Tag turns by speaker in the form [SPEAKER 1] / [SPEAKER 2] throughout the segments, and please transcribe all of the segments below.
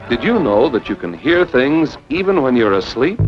[SPEAKER 1] Did you know that you can hear things even when you're asleep?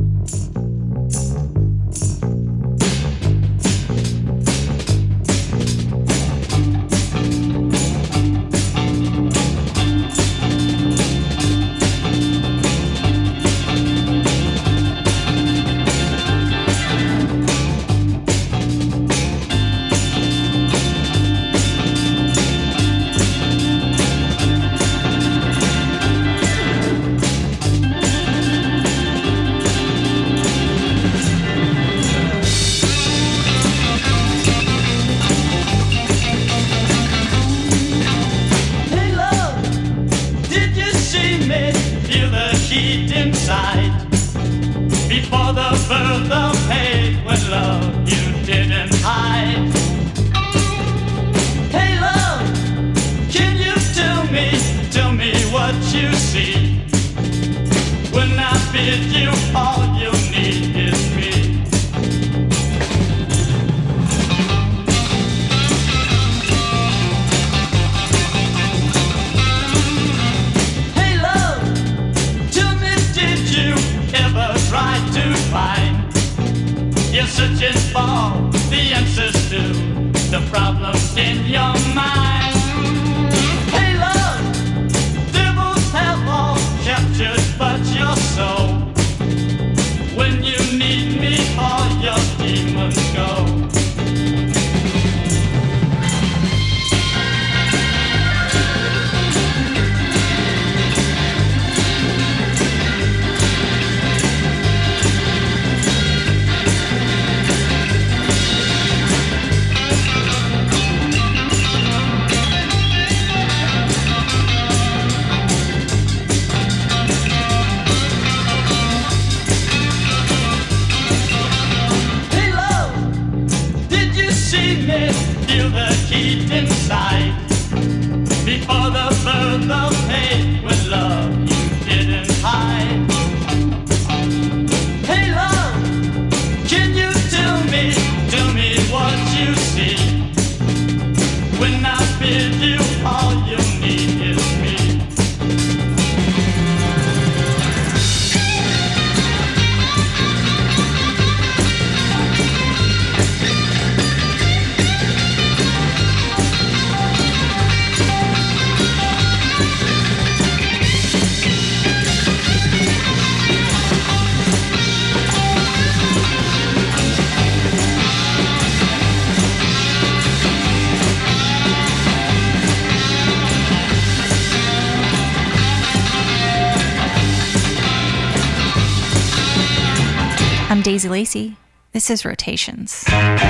[SPEAKER 2] I'm Daisy Lacey. This is Rotations.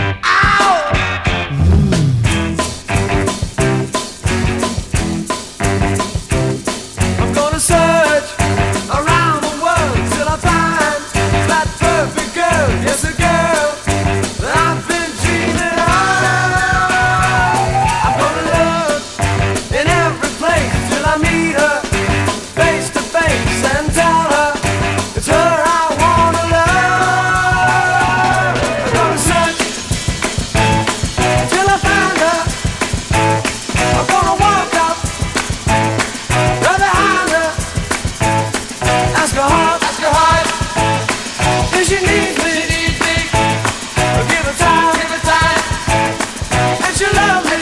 [SPEAKER 3] I'm gonna search around the world till I find that perfect girl. Yes, a girl that I've been dreaming of. I'm gonna look in every place till I meet her face to face and tell her it's her I wanna love. I'm gonna search till I find her. I'm gonna walk up right behind her. Ask her heart, if she needs me. Give her time, and she'll love me.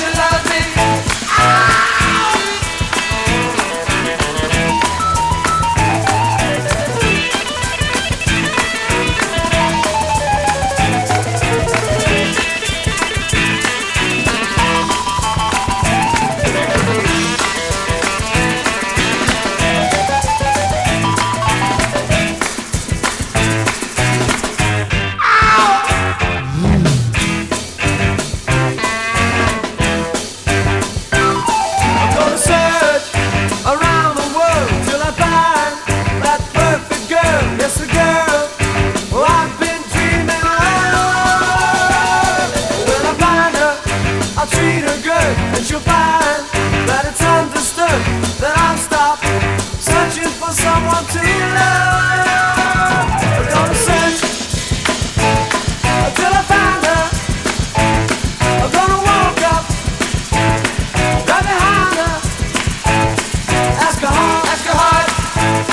[SPEAKER 3] I'm gonna search around the world till I find that perfect girl. Yes, a girl who I've been dreaming of. When I find her, I'll treat her good, and she'll find that it's understood that I'll stop searching for someone to love. I'm gonna search until I find her. I'm gonna walk up right behind her. Ask her heart,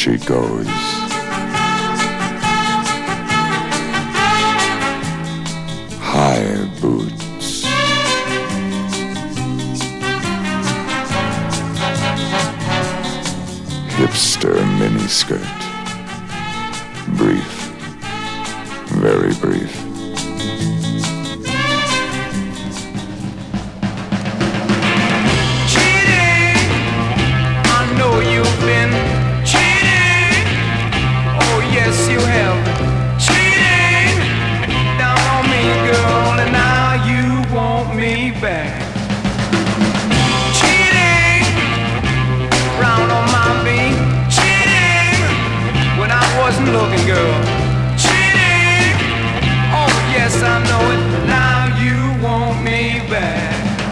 [SPEAKER 4] she goes. High boots. Hipster miniskirt. Brief. Very brief.
[SPEAKER 3] Yes, you have cheating down on me, girl, and now you want me back. Cheating round on my beat, cheating when I wasn't looking, girl. Cheating, oh yes, I know it. Now you want me back.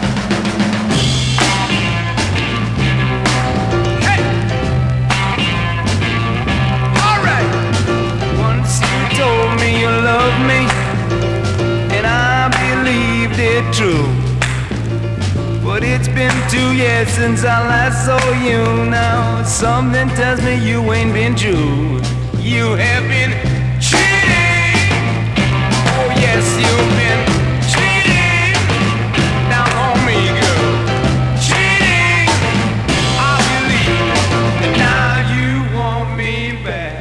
[SPEAKER 3] Told me you love me, and I believed it true. But it's been 2 years since I last saw you. Now something tells me you ain't been true. You have been cheating. Oh yes, you've been cheating down on me, girl. Cheating, I believe, and now you want me back.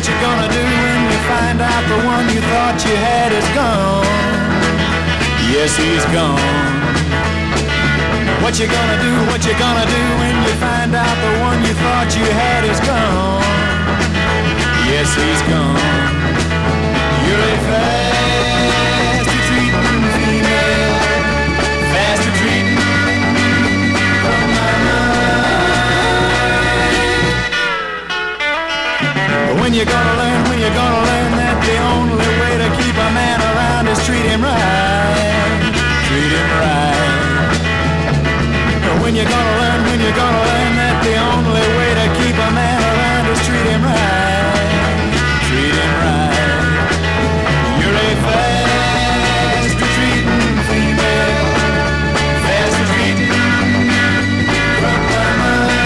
[SPEAKER 3] What you gonna do when you find out the one you thought you had is gone? Yes, he's gone. What you gonna do, what you gonna do when you find out the one you thought you had is gone? Yes, he's gone. You're a fast retreating female, fast retreating from my mind. But when you gonna learn that the only way to keep a man around is treat him right, treat him right. When you're gonna learn that the only way to keep a man around is treat him right, treat him right. You're a fast retreating female, fast retreating from my mind.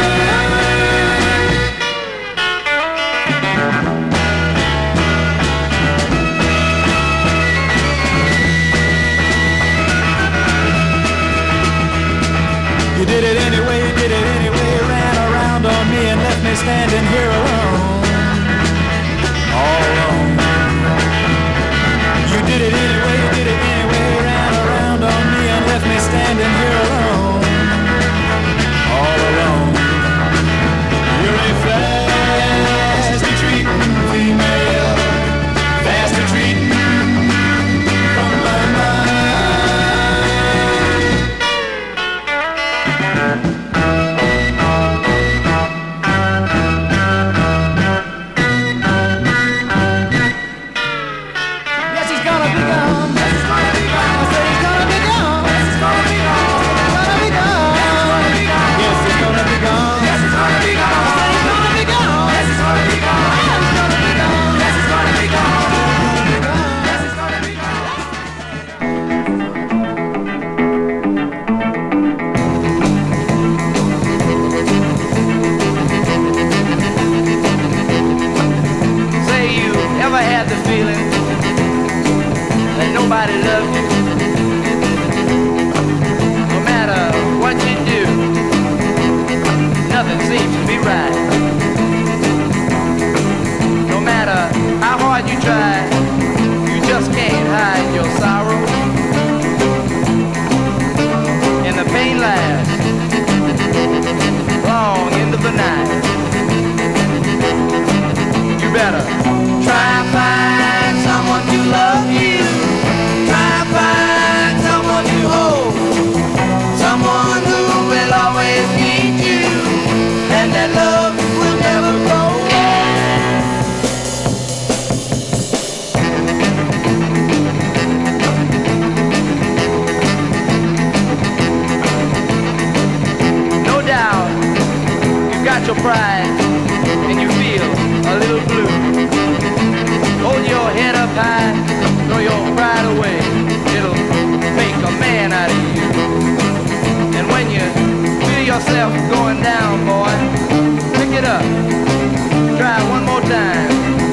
[SPEAKER 3] You did it anyway, ran around on me and left me standing here alone, all alone. You did it anyway, ran around on me and left me standing here alone, all alone. You're a fast retreating female, fast retreating from my mind. Nobody loves you. No matter what you do, nothing seems to be right. No matter how hard you try, you just can't hide your sorrow. And the pain lasts long into the night. You better try and find someone to love you. Find someone to hold, someone who will always need you, and that love will never grow old. No doubt, you've got your pride, and you feel a little blue. Hold your head up high, throw your pride away. It'll make a man out of you. And when you feel yourself going down, boy, pick it up. Try it one more time.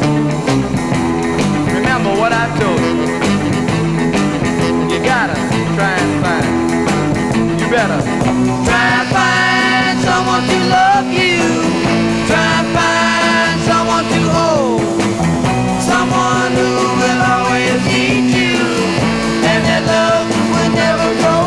[SPEAKER 3] Remember what I told you. You gotta try and find. You better try and find someone to love you. Try and find someone to hold. Someone who will always need you, and that love will never grow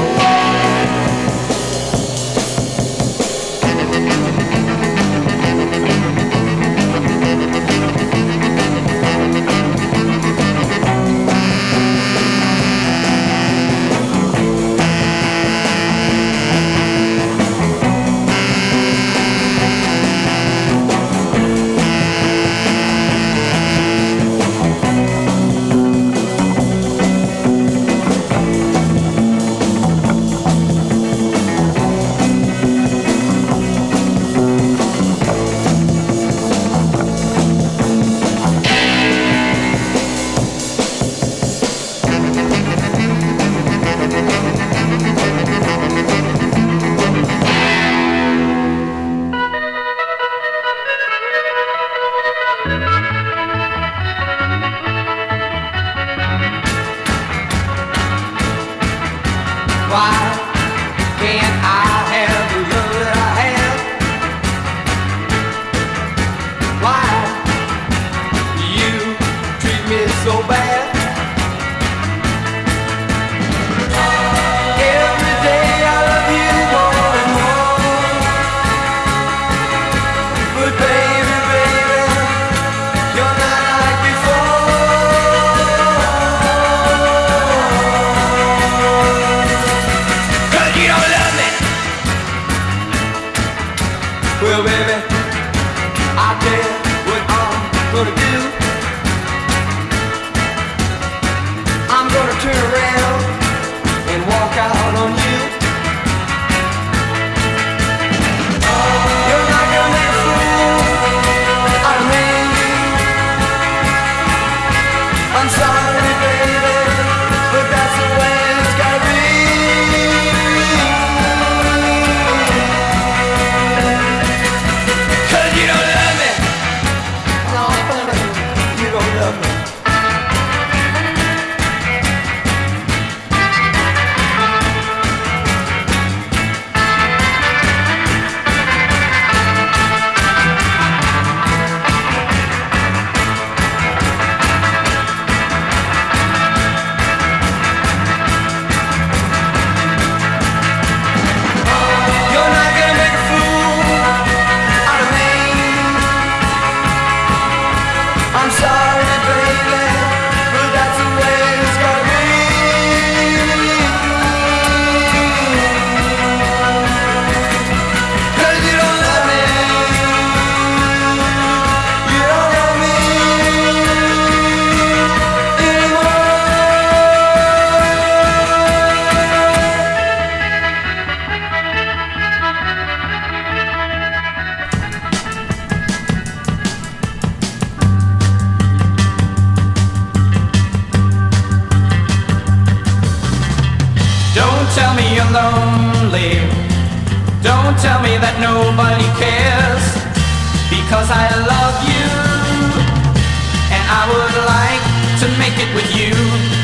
[SPEAKER 3] Don't tell me you're lonely. Don't tell me that nobody cares. Because I love you, and I would like to make it with you.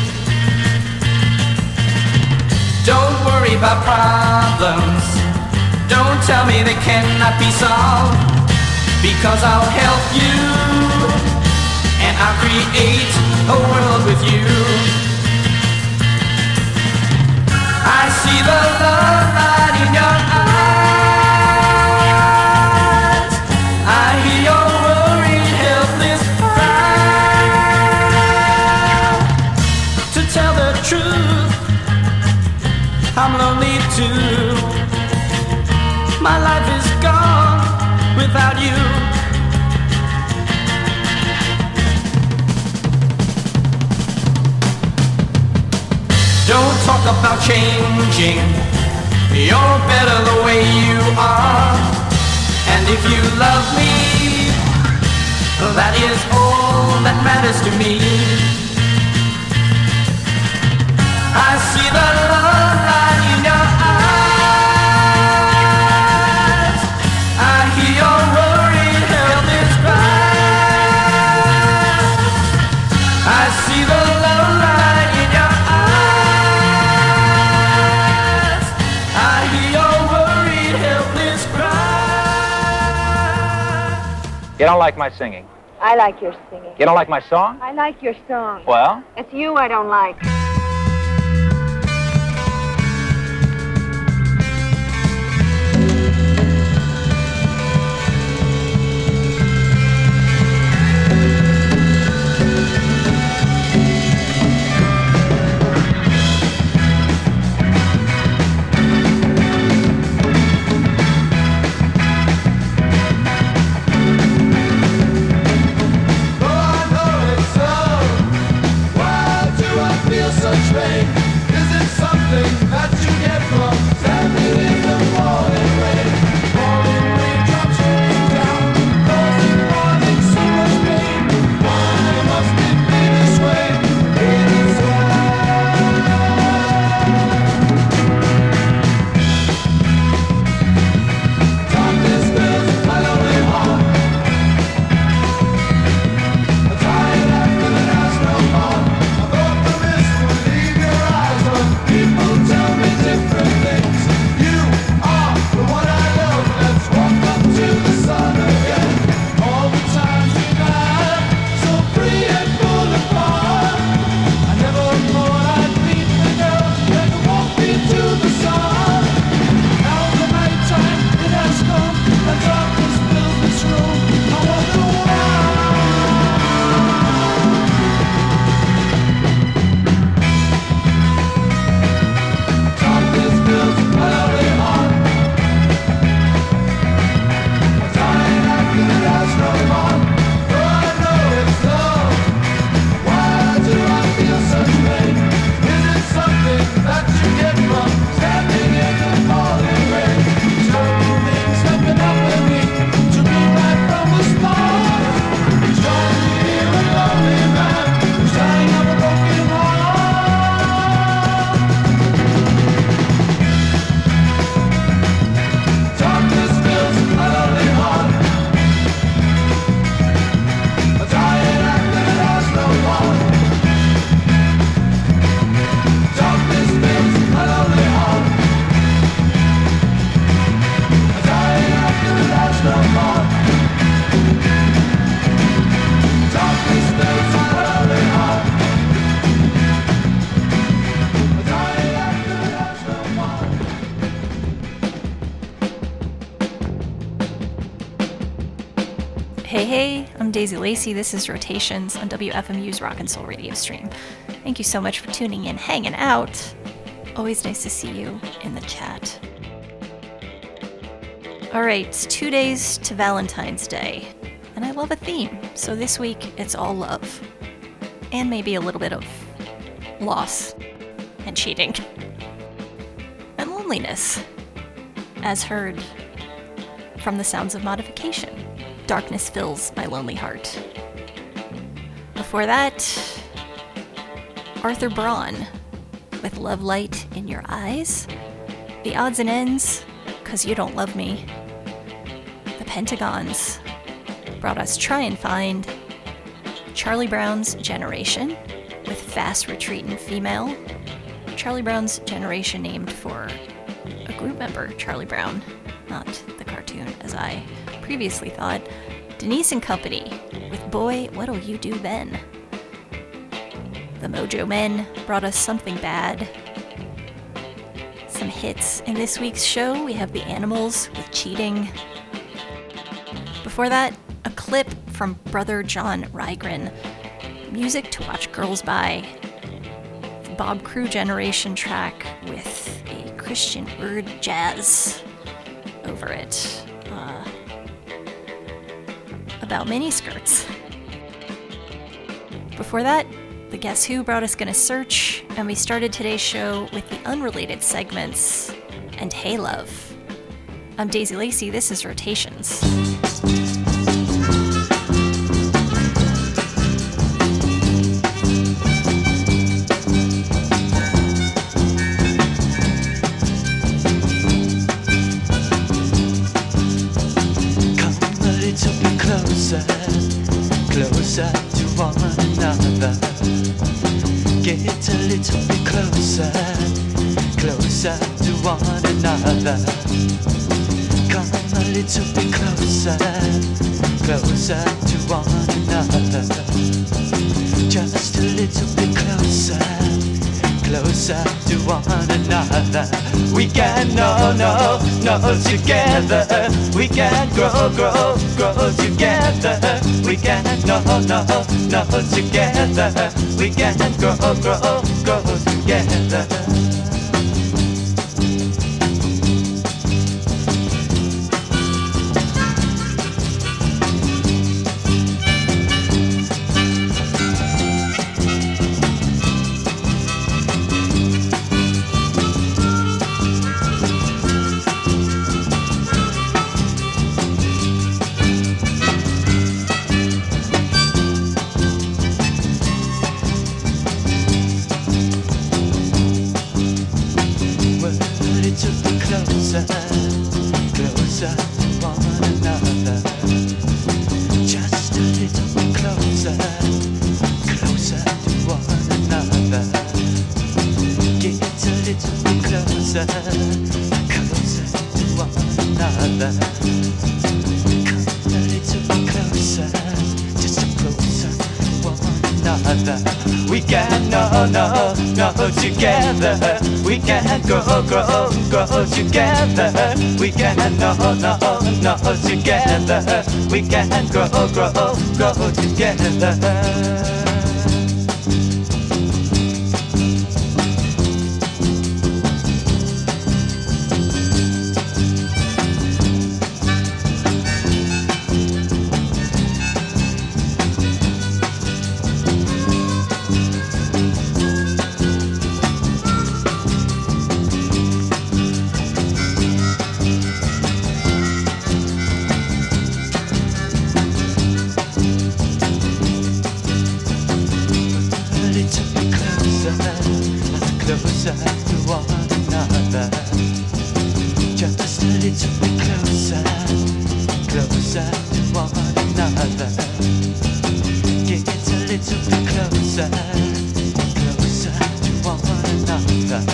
[SPEAKER 3] Don't worry about problems. Don't tell me they cannot be solved. Because I'll help you, and I'll create a world with you. I see the love light in your eyes. I hear your worried, helpless cry. To tell the truth, I'm lonely too. My life is gone without you. Don't talk about changing. You're better the way you are. And if you love me, that is all that matters to me. I see the love light in your eyes. I hear your worried, helpless cry. I see the love light in your eyes. I hear your worried, helpless cry.
[SPEAKER 5] You don't like my singing?
[SPEAKER 6] I like your singing.
[SPEAKER 5] You don't like my song?
[SPEAKER 6] I like your song.
[SPEAKER 5] Well?
[SPEAKER 6] It's you I don't like.
[SPEAKER 2] Hey, I'm Daisy Lacey. This is Rotations on WFMU's Rock and Soul radio stream. Thank you so much for tuning in, hanging out. Always nice to see you in the chat. Alright, it's 2 days to Valentine's Day, and I love a theme, so this week it's all love. And maybe a little bit of loss, and cheating, and loneliness, as heard from the sounds of Modification. Darkness Fills My Lonely Heart. Before that, Arthur Braun with Love Light in Your Eyes. The Odds and Ends, 'Cause You Don't Love Me. The Pentagons brought us Try and Find. Charlie Brown's Generation with Fast Retreatin' Female. Charlie Brown's Generation named for a group member, Charlie Brown, not the cartoon as I previously thought. Denise and Company with Boy, What'll You Do Then? The Mojo Men brought us Something Bad. Some hits in this week's show. We have The Animals with Cheating. Before that, a clip from Brother John Rygren. Music to Watch Girls By. The Bob Crew Generation track with a Christian Word jazz over it. About miniskirts. Before that, the Guess Who brought us Gonna Search, and we started today's show with the unrelated segments and Hey Love. I'm Daisy Lacey, this is Rotations.
[SPEAKER 5] Closer to one another. Get a little bit closer, closer to one another. Come a little bit closer, closer to one another. Just a little bit closer, closer to one another. We can know together. We can grow together. We can know together. We can grow together. We can know together. We can grow together. We can know together. We can grow together. Closer to one another. Just a little bit closer, closer to one another. Get a little bit closer, closer to one another.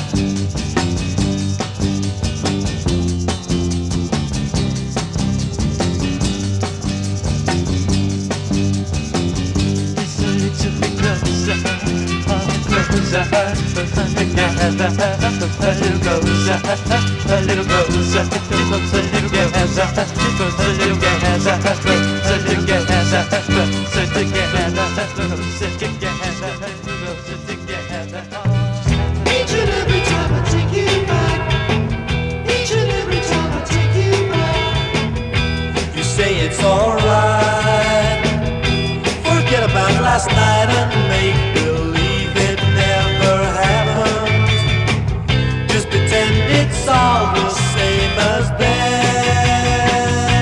[SPEAKER 5] Just a little bit closer, closer. Together, a little closer, a little closer, closer together, closer together, closer together, closer together, closer together, closer together.
[SPEAKER 3] Each and every time I take you back, each and every time I take you back, you say it's alright. Forget about last night and make believe it never happened. Just pretend it's all the same as then.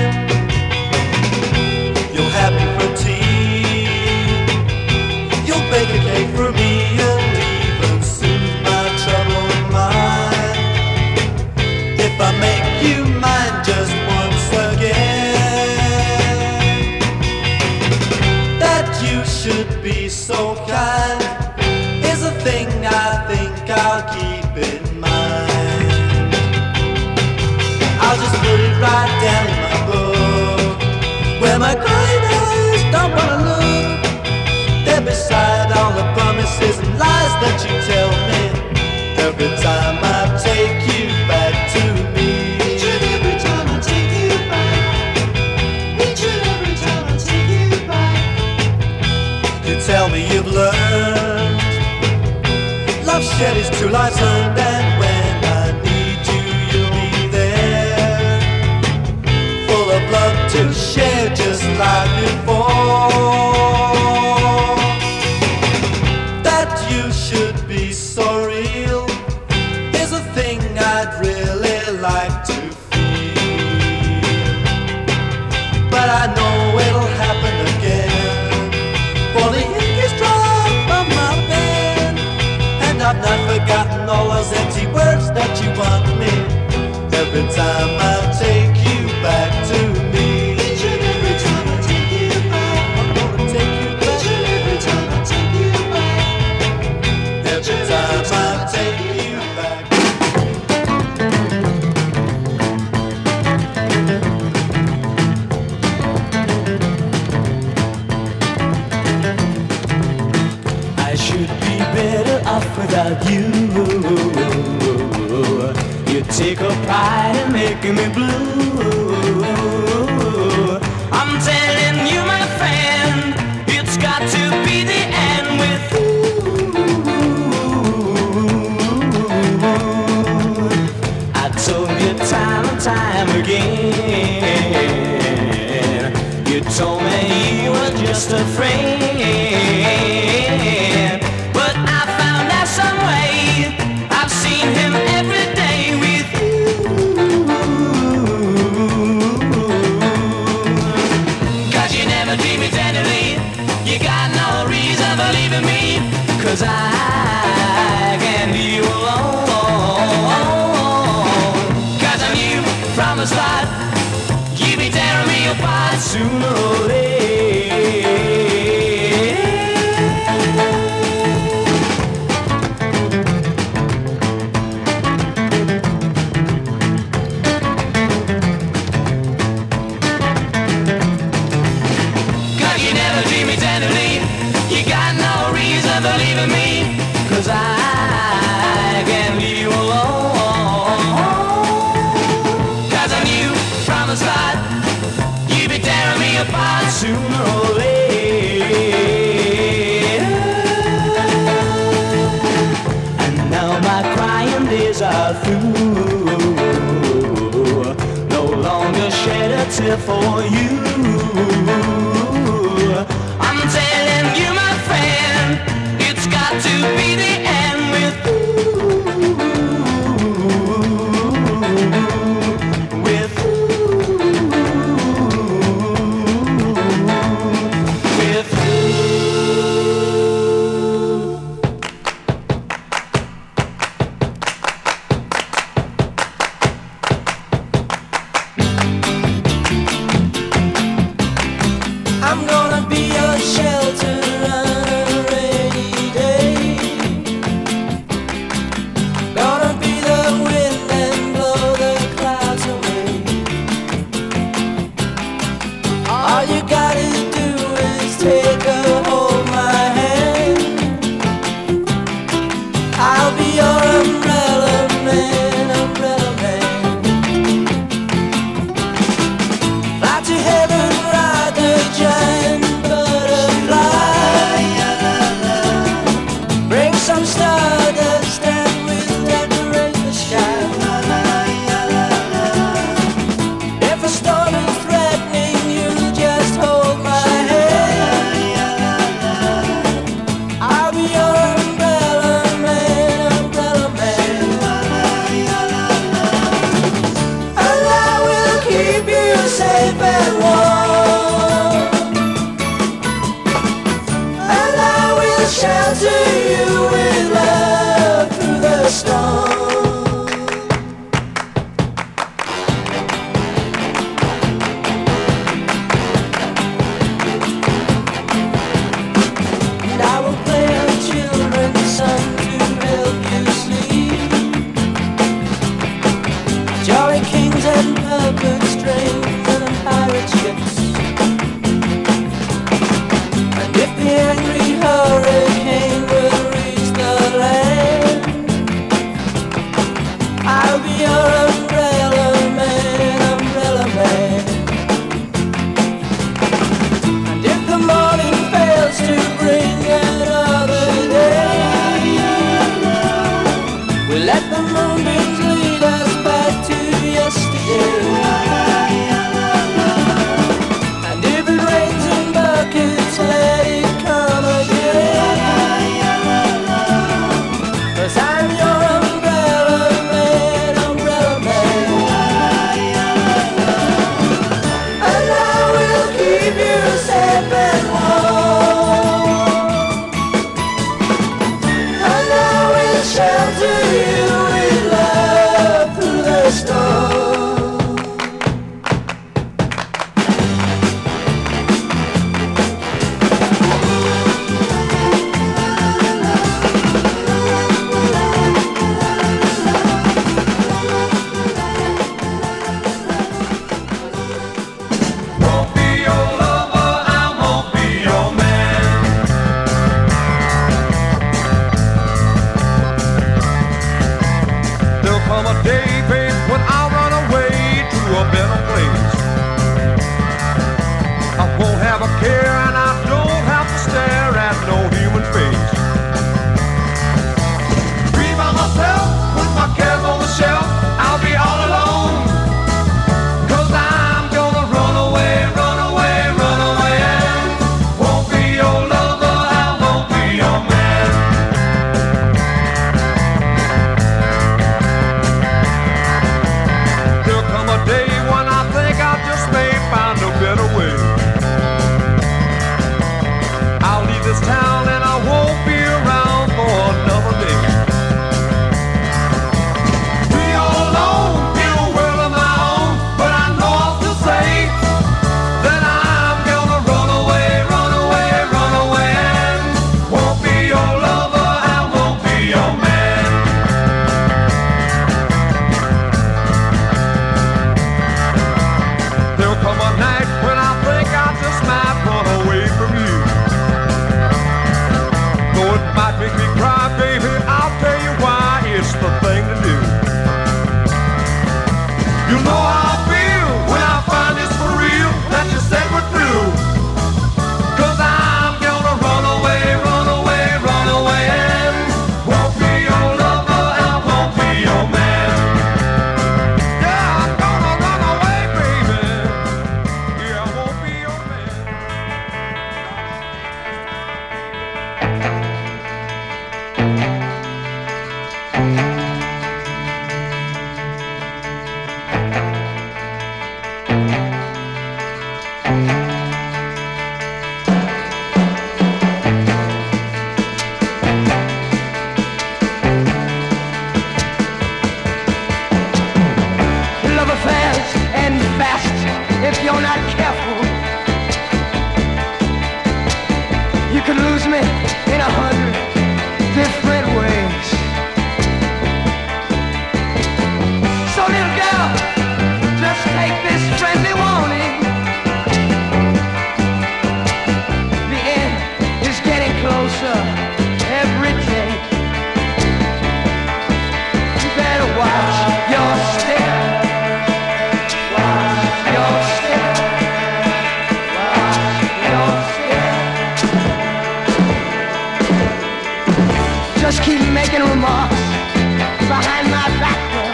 [SPEAKER 3] Every time I take you back to me. Each and every time I take you back. Each and every time I take you back. You tell me you've learned. Love shed its true lights learned, and when I need you, you'll be there. Full of love to share, just like before. That you should be so real is a thing I'd really like to feel. But I know it'll happen again, for the ink is dry from my pen, and I've not forgotten all those empty words that you want me. Every time I take you back to me. Each and every time I take you back, I'm gonna take you back. Each and every time I take you back. Every time I take you back. I should be better off without you. You take a pride in making me blue. I'm telling you, my friend, it's got to be the end with you. I told you time and time again. You told me you were just a friend, but I found out some way. I've seen him every day with you. 'Cause you never treat me tenderly. You got no reason for leaving me. 'Cause I can't leave you alone. 'Cause I knew from the start you'd be tearing me apart sooner or later. You got no reason for leaving me. 'Cause I can't leave you alone. 'Cause I knew from the start you'd be tearing me apart sooner or later. And now my crying days are through. No longer shed a tear for you. I'm telling you, my friend, it's got to be the end with you. With you. With you. I'm gonna be your shelter on a rainy day. to you with love through the storm.
[SPEAKER 7] Won't be your lover, I won't be your man. There'll come a day, babe, when I'll run away to a better place. I won't have a care and I don't have to stare at no human face. Be by myself with my cares on the shelf, I'll be all alone. 'Cause I'm gonna run away, run away, run away, and won't be your lover, I won't be your man. There'll come a day when I think I just may find a better way. I'll leave this town and I won't be around for another day. Be all alone in a world of my own, but I know I'll still say that I'm gonna run away, run away, run away, and won't be your lover, I won't be your man. There'll come a night when I think I just might run away from you. Though it might make me cry, baby, I'll tell you why it's the thing to do. You know how I feel when I find it's for real that you said we're through. 'Cause I'm gonna run away, run away, run away, and won't be your lover, I won't be your man. Yeah, I'm gonna run away, baby. Yeah, I won't be your man.
[SPEAKER 3] Love affairs end fast if you're not careful. You could lose me in 100 different ways. So little girl, just take this friendly warning. The end is getting closer every day. You better watch your step. Watch your step. Watch your step. Just keep making remarks behind my back, girl.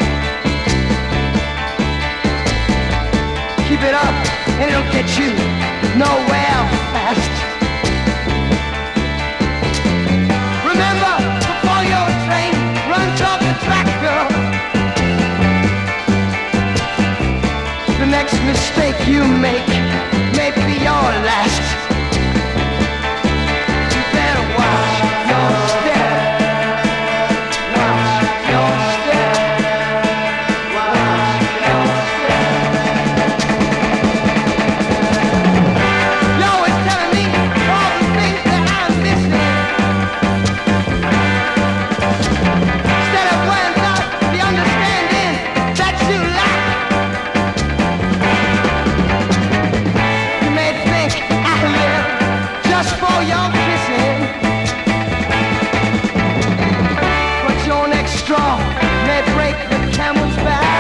[SPEAKER 3] Keep it up and it'll get you nowhere fast. Remember, before your train runs off the track, girl, the next mistake you make may be your last. You better watch your step. Watch your step. Watch your step. You're always telling me all the things that I'm missing. Instead of pointing out the understanding that you lack. You may think I live just for your kissing, but your next straw may break the camel's back.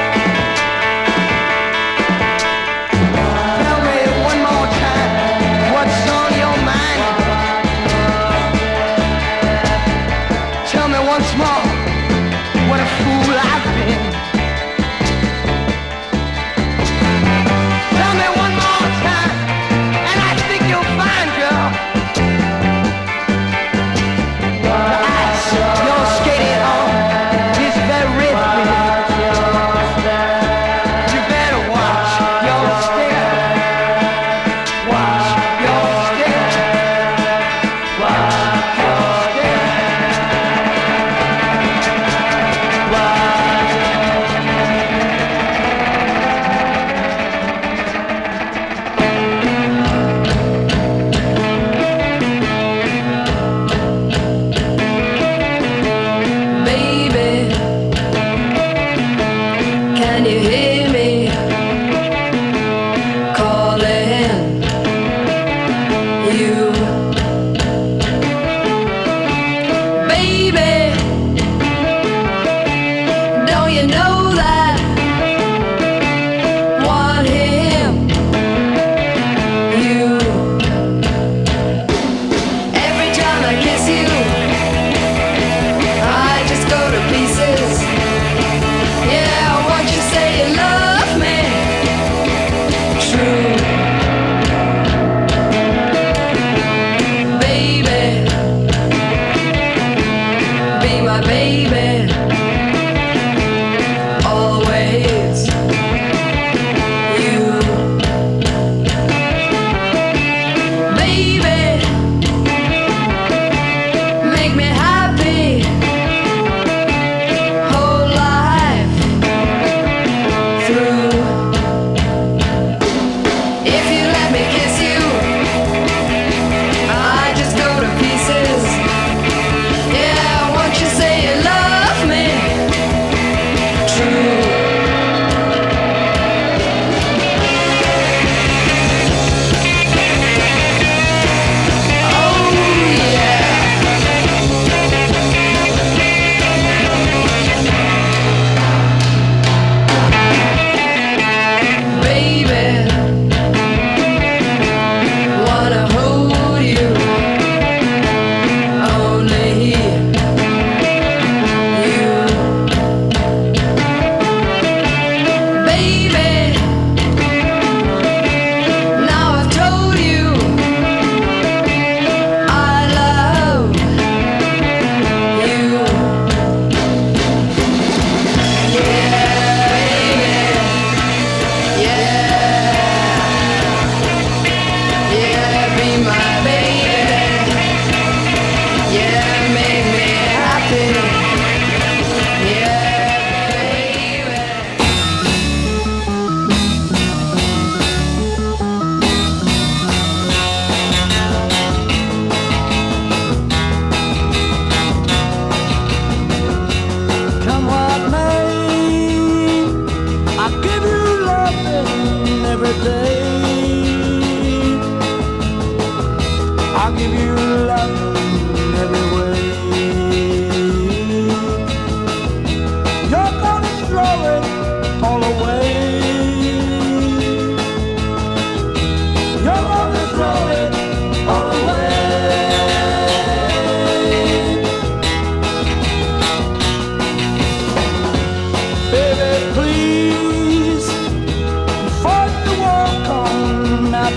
[SPEAKER 3] Tell me one more time what's on your mind. Tell me once more what a fool I've been. Tell me one more time, and I think you'll find, girl, the ice you're skating on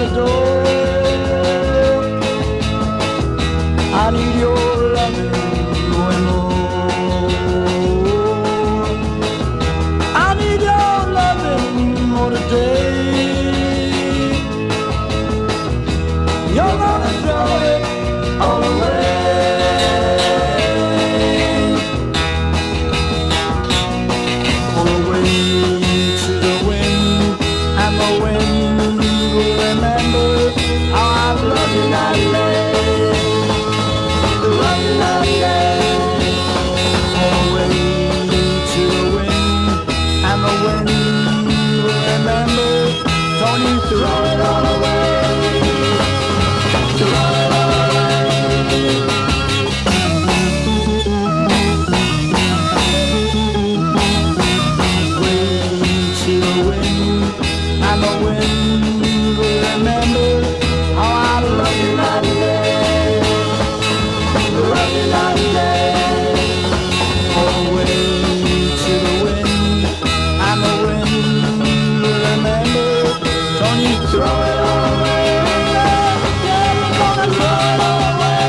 [SPEAKER 3] door. I need your loving more and more. I need your loving more today. You're gonna throw it all away. All away to the wind, and the wind will remember how I've loved you that day. Love you that day. All away to the wind, and the wind will remember. Don't you throw it all away. Throw it all and the wind will remember how I love you that day. Love you that day. All away to the wind, and the wind will remember. Don't you throw it all away. Yeah, you're gonna throw it all away.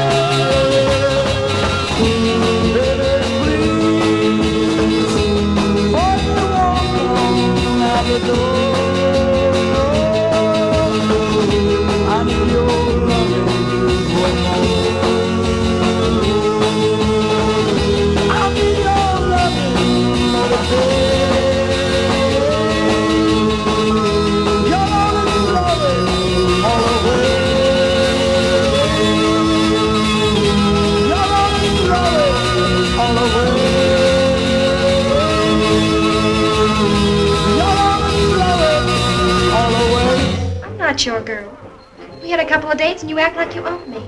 [SPEAKER 3] Baby, please, for you walk on out the door. I need your loving one more. I need your loving more today. Your loving all away. Your loving all away. Your loving all away.
[SPEAKER 8] I'm not your girl. We had a couple of dates and you act like you own me.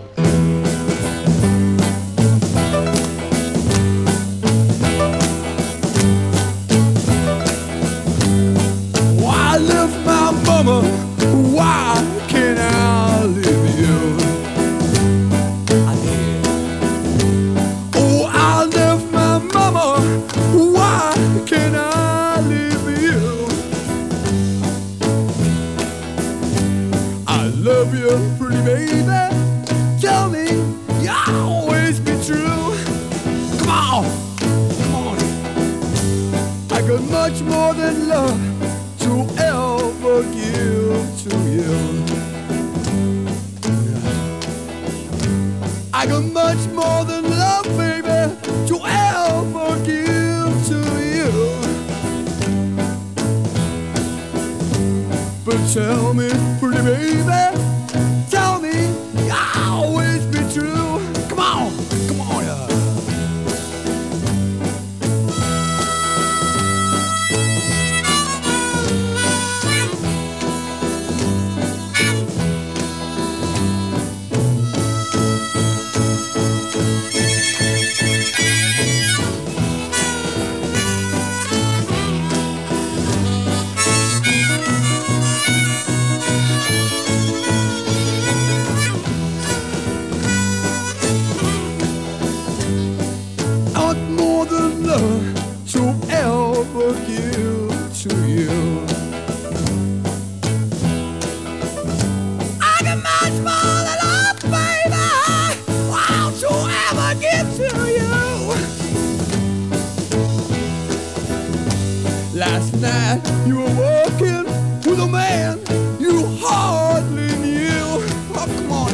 [SPEAKER 3] Why left my mama? Why can't I leave you? I did. Oh, I left my mama. Why can't I leave you? I love you, pretty baby. Tell me you'll always be true. Come on, come on. I got much more than love to ever give to you. I got much more than love, baby, to ever give to you. But tell me, pretty baby, tell me you'll always be true. Come on, come on, yeah. To ever give to you. I got much more than love, baby. Wow, to ever give to you. Last night you were walking with a man you hardly knew. Oh, come on,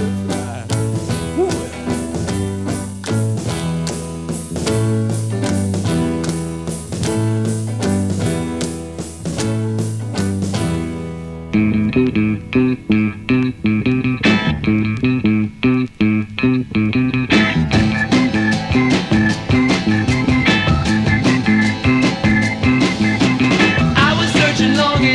[SPEAKER 7] I was searching long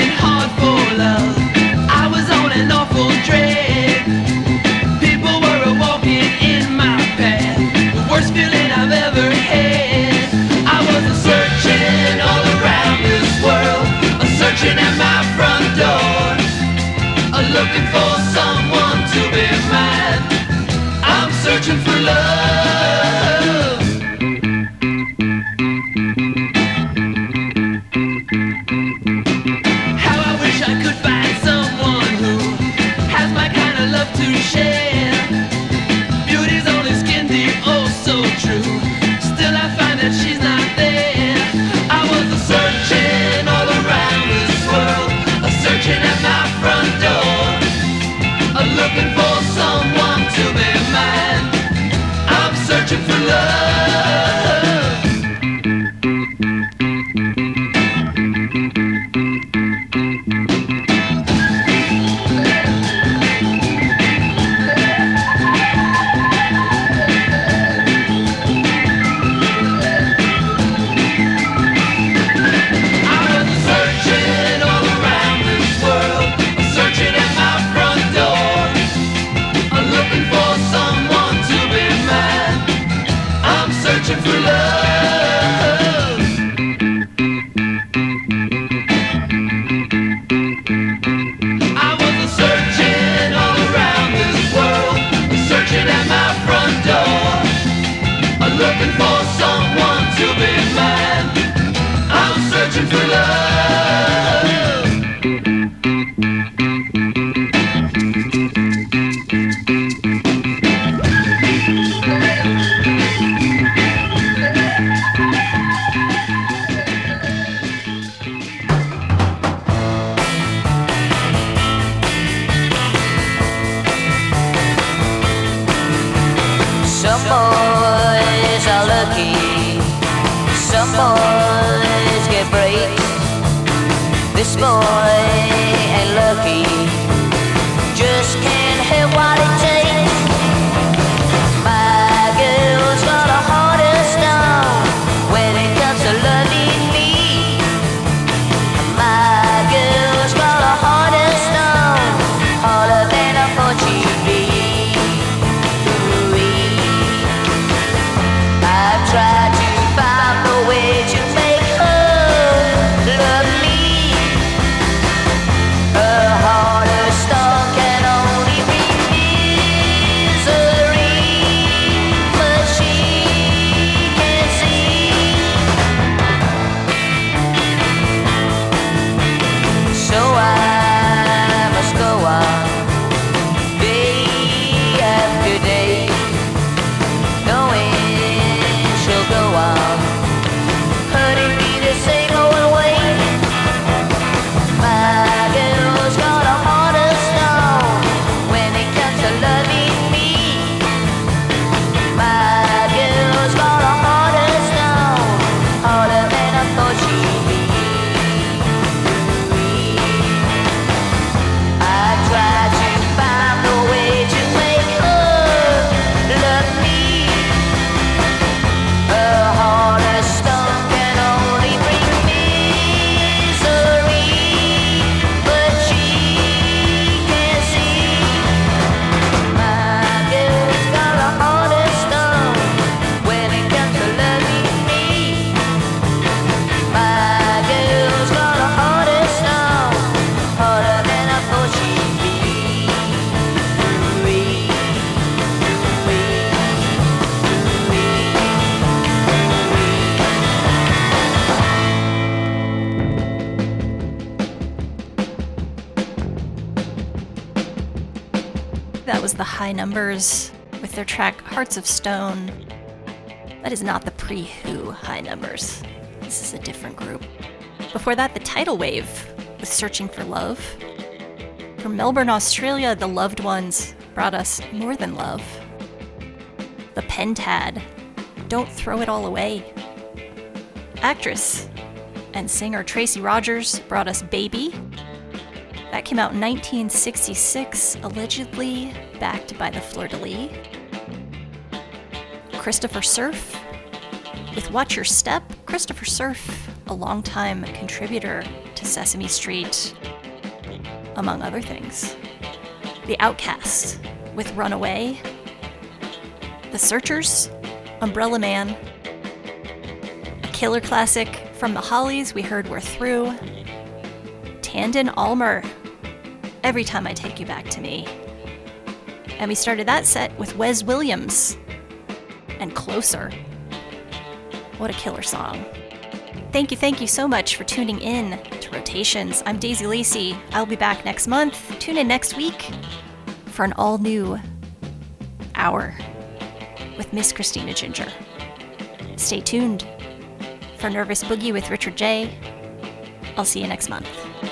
[SPEAKER 9] boys get breaks. This boy ain't lucky, just can't help what it takes. My girl's got a heart of stone when it comes to loving me. My girl's got a heart of stone, harder than I thought she'd be. I've tried to find a way to make her love me. A heart of stone can only bring misery, but she can't see. So I must go on day after day, knowing she'll go on hurting me the same old way. My girl's got a heart of stone when it comes to loving me. My girl's got a heart of stone, harder than I thought she'd be. I tried to find a way to make her love me. A heart of stone can only bring misery, but she can't see. My girl's got a heart of stone when it comes to loving me. My girl's got a heart of stone, harder than I thought she'd be.
[SPEAKER 2] That was the High Numbers with their track Hearts of Stone. That is not the pre-Who High Numbers. This is a different group. Before that, the Tidal Wave with Searching for Love. From Melbourne, Australia, the Loved Ones brought us More Than Love. The Pentad, Don't Throw It All Away. Actress and singer Tracy Rogers brought us Baby. That came out in 1966, allegedly backed by the Fleur-de-Lis. Christopher Surf with Watch Your Step. Christopher Surf, a longtime contributor to Sesame Street, among other things. The Outcasts with Runaway. The Searchers, Umbrella Man. A killer classic from the Hollies, we heard We're Through. Tandon Almer, Every Time I Take You Back to Me. And we started that set with Wes Williams and Closer. What a killer song. Thank you so much for tuning in to Rotations. I'm Daisy Lacey. I'll be back next month. Tune in next week for an all-new hour with Miss Christina Ginger. Stay tuned for Nervous Boogie with Richard J. I'll see you next month.